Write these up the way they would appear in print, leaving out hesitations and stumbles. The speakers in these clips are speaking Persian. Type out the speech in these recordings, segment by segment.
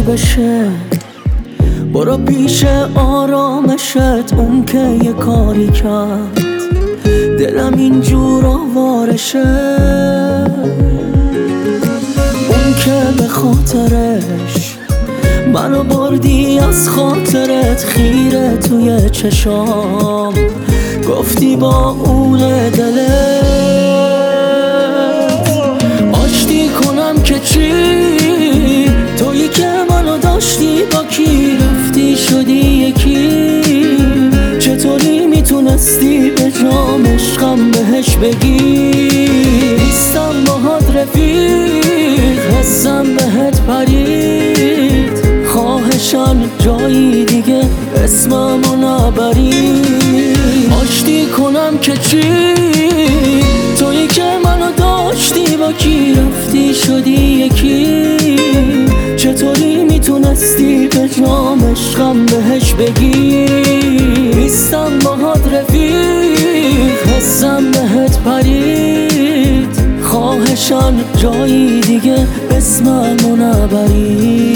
چی بشه؟ برو پیش آرامشت، اون که یه کاری کرد دلم اینجور آوارشه. اون که به خاطرش منو بردی از خاطرت، خیره توی چشام گفتی با اون دلت آشتی کنم که چی؟ تویی که منو داشتی با کی رفتی شدی یکی. چطوری میتونستی به جام عشقم بهش بگی نیستم باهات رفیق، حسم بهت پرید، خواهشم جایی دیگه اسممو نبری. آشتی کنم که چی؟ تویی که منو داشتی با کی رفتی شدی یکی. چطوری میتونستی به جام عشقم بهش بگی نیستم باهات رفیق، حسم بهت پرید، خواهشم جایی دیگه اسممو نبری.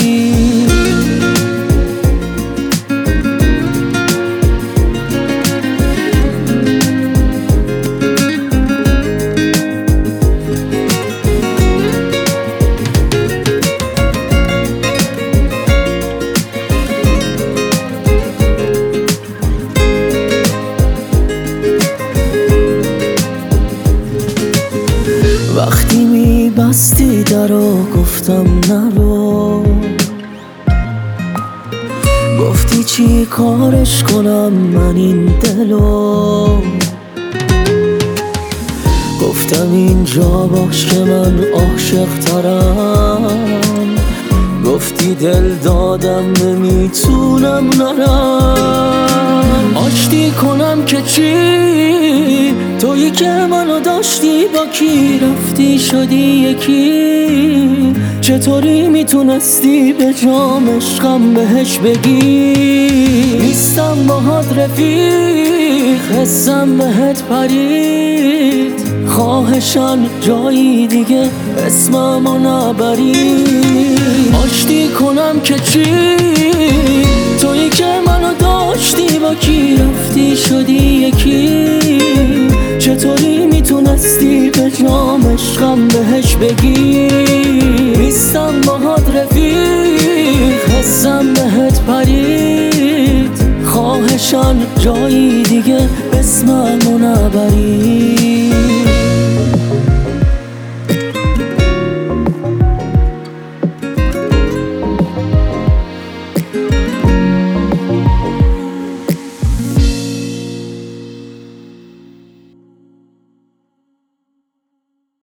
وقتی میبستی درو گفتم نرو، گفتی چی کارش کنم من این دلو. گفتم اینجا باش که من عاشق ترم، گفتی دل دادم نمیتونم نرم. آشتی کنم که چی؟ تویی که منو داشتی با کی رفتی شدی یکی. چطوری میتونستی به جام عشقم بهش بگی نیستم باهات رفیق، حسم بهت پرید، خواهشم جایی دیگه اسممو نبری. آشتی کنم که چی؟ تویی که منو داشتی با کی رفتی شدی یکی. چطوری میتونستی به جام عشقم بهش بگی نیستم باهات رفیق، حسم بهت پرید، خواهشم جایی دیگه اسممو نبری.